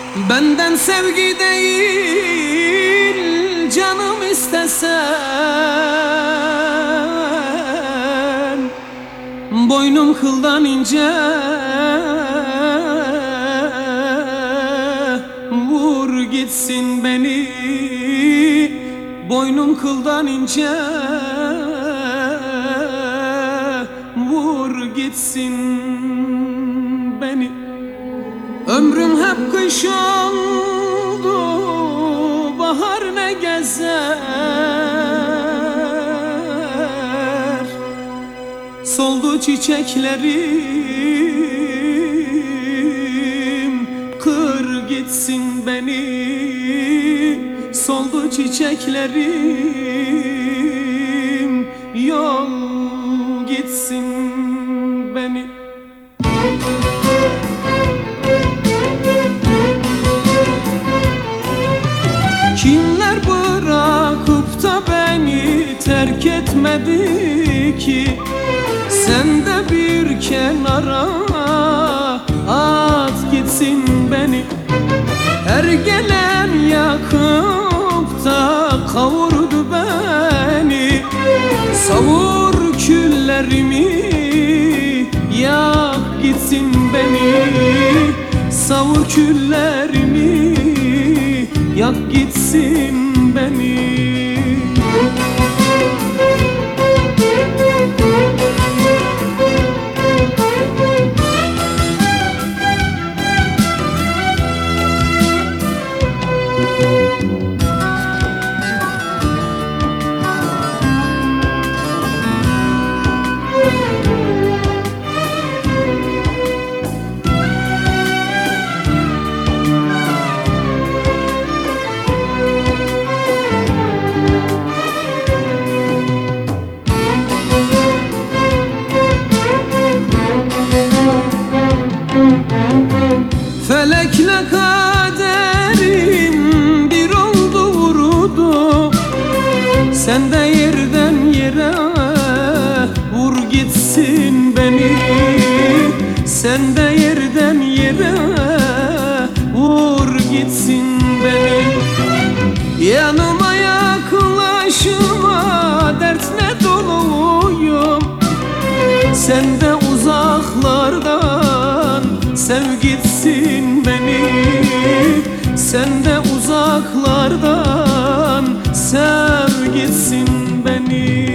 Benden sevgi değil canım istesen, boynum kıldan ince, vur gitsin beni. Boynum kıldan ince, vur gitsin beni. Ömrüm hep kış oldu, bahar ne gezer. Soldu çiçeklerim, kır gitsin beni. Soldu çiçeklerim, yol gitsin beni. Kimler bırakıp da beni terk etmedi ki? Sen de bir kenara at gitsin beni. Her gelen yakıp da kavurdu beni. Savur küllerimi, yak gitsin beni. Savur küllerimi, yak gitsin beni. Felekle kaderim bir oldu vurdu. Sen de yerden yere vur gitsin beni. Sen de yerden yere vur gitsin beni. Yanıma yaklaşma, dertle doluyum. Sen de uzaklardan sev gitsin beni. Sen de uzaklardan sev gitsin beni.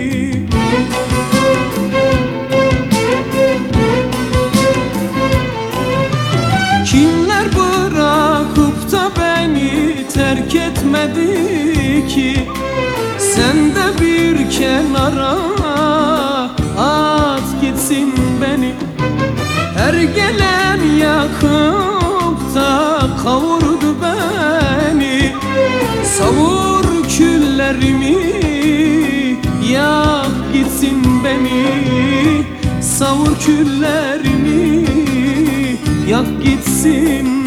Kimler bırakıp da beni terk etmedi ki? Sen de bir kenara at gitsin beni. Her gelen yakıp da kavurdu beni. Savur küllerimi, yak gitsin beni. Savur küllerimi, yak gitsin